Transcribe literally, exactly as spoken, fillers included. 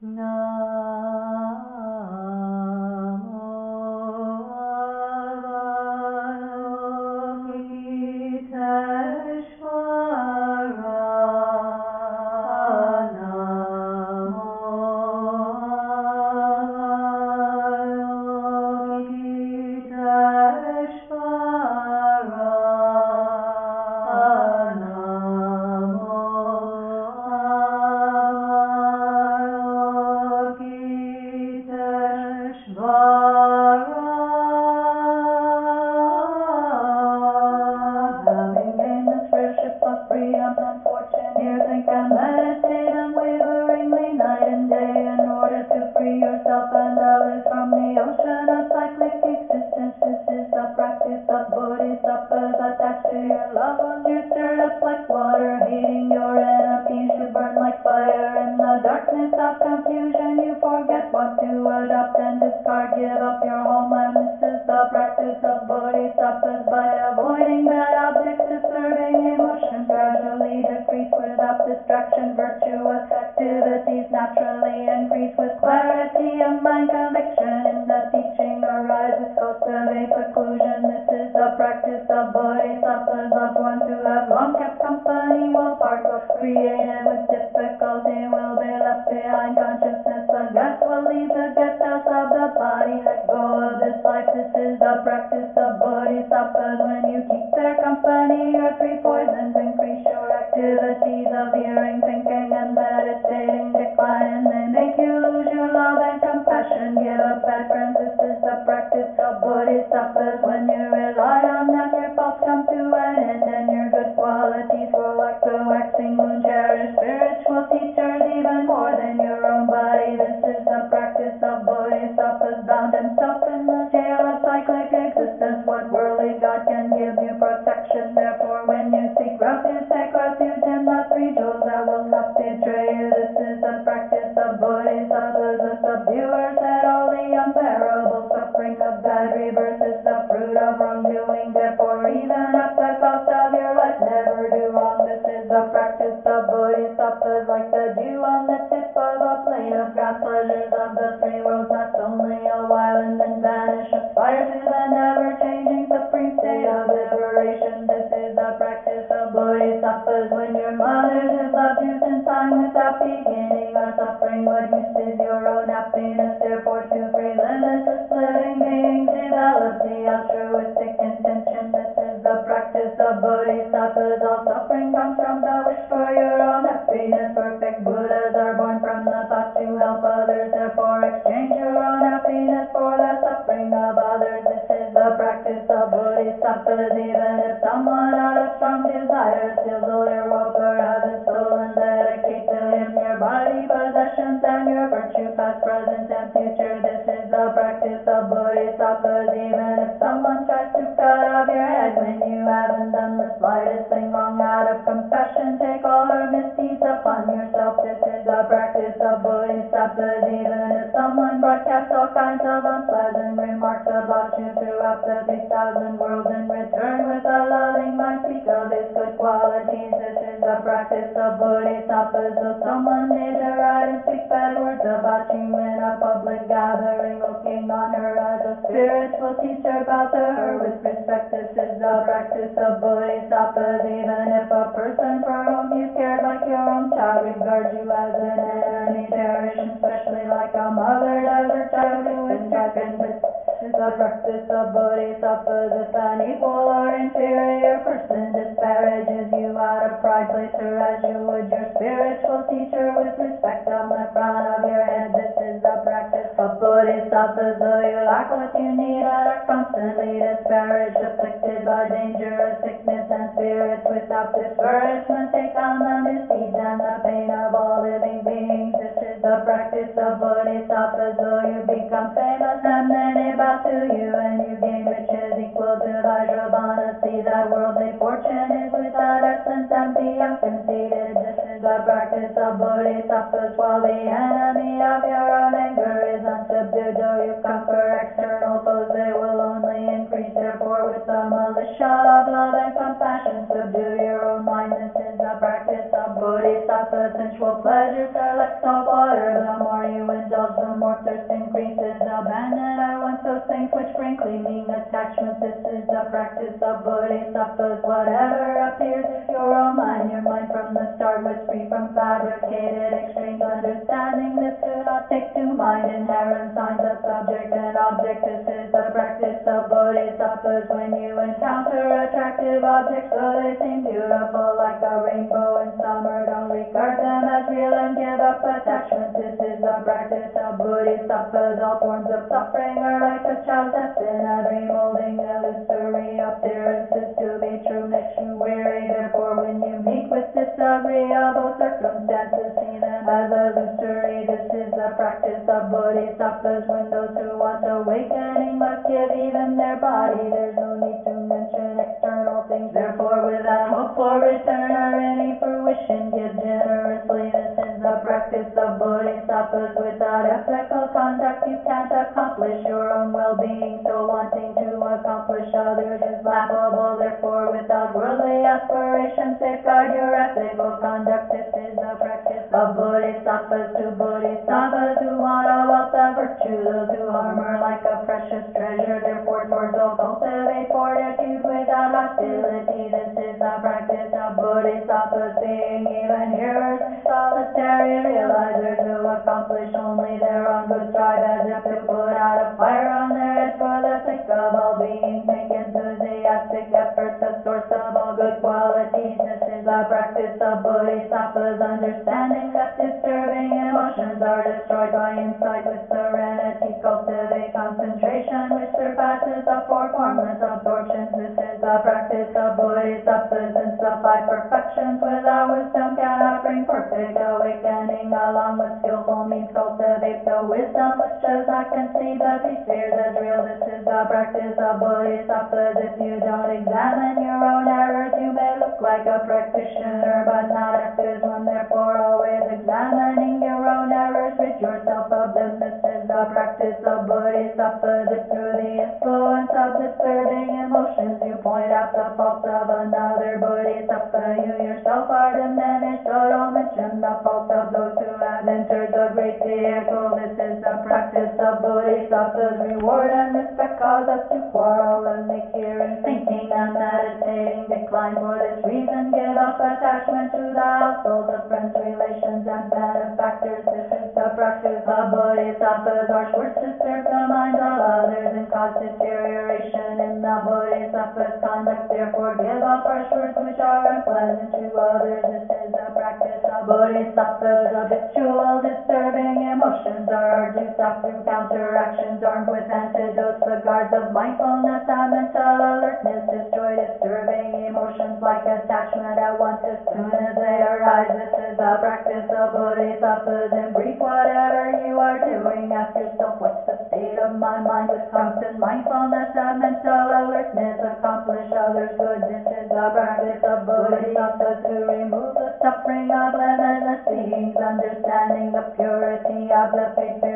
Namo Avalokiteshvara Namo Avalokiteshvara Having gained the spiritual of freedom and fortune, you think and meditate unwaveringly night and day in order to free yourself and others from the ocean of cyclic existence. This is the practice of bodhisattvas attached to your loved ones. You're stirred up like water, hating your enemies. You burn like fire in the darkness of confusion. You forget what to adopt and discard. Give up your homeland. This is the practice of bodhisattvas. By avoiding bad objects, disturbing emotions gradually decrease without distraction. Virtuous activities naturally increase with clarity of mind. Conviction in the teaching arises. Cultivate seclusion. This is the practice of bodhisattvas. Loved ones who have long kept company will part. Created with difficulty will be left behind. Consciousness, the guest will leave the guest house of the body. Let go of this life. This is the practice of bodhisattvas. When you keep their company, your three poisons increase. Your activities of hearing, thinking, and meditating decline, and they make you lose your love and compassion. Give up bad friends. This is the practice of bodhisattvas. When you rely on them, your faults come to an end, and your good qualities grow like the waxing moon. Cherish spiritual teachers even more than your own body. This is the practice of bodhisattvas. Bound himself in the jail of cyclic existence. What worldly God can give you protection? Therefore, when you seek refuge, take refuge in the three jewels that will not betray you. This is the practice of bodhisattvas. The subduer said all the unbearable suffering of bad rebirth is the fruit of wrongdoing. Therefore, even at the cost of your life, never do wrong. This is the practice of bodhisattvas. Like the dew on the tip of a blade of grass, pleasures of the three worlds last only a while and then vanish. Aspire to the never-changing supreme state of liberation. This is the practice of bodhisattvas. When your mothers who loved you since time without beginning are suffering, what use is your own happiness? Therefore, to free limitless living beings, develop the altruistic intention. This is the practice of bodhisattvas. All suffering comes from the wish for your own happiness. Perfect Buddhas are born from the thought to help others. Therefore, exchange your own happiness for the suffering of others. This is the practice of bodhisattvas. Even if someone out of strong desire steals all your wealth or has it stolen, dedicate to him your body, possessions, and your virtue, past, present, and future. This is the practice of bodhisattvas. Even if someone tries to cut off your head when you haven't done the slightest thing wrong, out of compassion, take all her misdeeds upon yourself. This is the practice of bodhisattvas. Even if someone broadcasts all kinds of unpleasant remarks about you throughout the three thousand worlds, in return with a loving mind speak of his good qualities. This is the practice of bodhisattvas. Though someone may deride and speak bad words about you in a public gathering, looking on her as a spiritual teacher, bow to her with respect. This is the practice of bodhisattvas. Even if a person for whom you cared like your own child regards you as an enemy, cherish him especially like a mother does her child who is stricken. This is the practice of bodhisattvas. If an equal or inferior person disparages you out of pride, place her as you would your spiritual teacher with respect on the crown of your head. This is the practice of bodhisattvas. Though you lack what you need and are constantly disparaged, afflicted by dangerous sickness and spirits, without discouragement take on the misdeeds and the pain of all living beings. This is the practice of bodhisattvas. Though you become famous and many bow to you, and you gain riches equal to Vajravana, see that worldly fortune is without essence and be unconceited. This is the practice of bodhisattvas. While the enemy of your own anger is unsubdued, though you conquer external foes, they will only increase. Therefore, with the militia of love and compassion, subdue your own mind. This is the practice of bodhisattvas. Sensual pleasures are like salt water. The more you warmth, thirst increases. Abandon at once those things which bring clinging attachment. This is the practice of bodhisattvas. Whatever appears is your own mind. Your mind from the start was free from fabricated extremes. Understanding this, do not take to mind inherent signs of subject and object. This is the practice of bodhisattvas. When you encounter attractive objects, though they seem beautiful like a rainbow in summer, don't regard them as real and give up attachment. This is the practice of bodhisattvas. All forms of suffering are like a child's death in a dream, holding illusory appearances to be true makes you weary. Therefore, when you meet with disagreeable circumstances, see them as illusory. This is the practice of bodhisattvas. When those who want awakening must give even their body, there's no need to mention external things. Therefore, without hope for return or any fruition, give generously. This is the practice of bodhisattvas. Without ethical conduct, you can't accomplish your own well-being. So wanting to accomplish others is laughable. Therefore, without worldly aspirations, safeguard your ethical conduct. This is the practice of bodhisattvas. To bodhisattvas who want a wealth of virtue, those who harm are like a precious treasure. Therefore, towards all cultivate fortitude without hostility. This is the practice of bodhisattvas. Being even hearers and solitary realizers who accomplish only their own good, strive as if to put out a fire on their heads for the sake of all beings. Make enthusiastic effort the source of all good qualities. This is the practice of bodhisattvas. Understanding that disturbing emotions are destroyed by insight with serenity. Cultivate concentration which surpasses the four formless absorptions. This is the practice of bodhisattvas. Since the five perfections without wisdom cannot bring perfect awakening, along with skillful means cultivate the wisdom which does not conceive the three spheres as real. This is the practice of bodhisattvas. If you don't examine your own errors, you may look like a practitioner but not act as one. Therefore, always examining your own errors, rid yourself of them. This is the practice of bodhisattvas. If through the influence of disturbing emotions you point out the faults of another bodhisattva, you yourself are diminished. So don't mention the faults of those who have entered the great vehicle. This is the practice of bodhisattvas. Reward and respect cause us to quarrel and make hearing, thinking, and meditating decline. For this reason, give up attachment to the households of friends, relations, and benefactors. This is the practice of bodhisattvas. Harsh words disturb the minds of others and cause deterioration in the bodhisattva's conduct. Therefore, give up harsh words which are unpleasant to others. This is the practice of bodhisattvas. Habitual disturbing emotions are hard to stop through counteractions armed with antidotes. The guards of mindfulness and mental alertness destroy disturbing emotions like attachment at once as soon as they arise. This is the practice of bodhisattvas. In brief, whatever you are doing, ask yourself, what's the state of my mind? With constant mindfulness and mental alertness, accomplish others' good. This is the practice of bodhisattvas. To remove the suffering of limitless beings, understanding the purity of the three spheres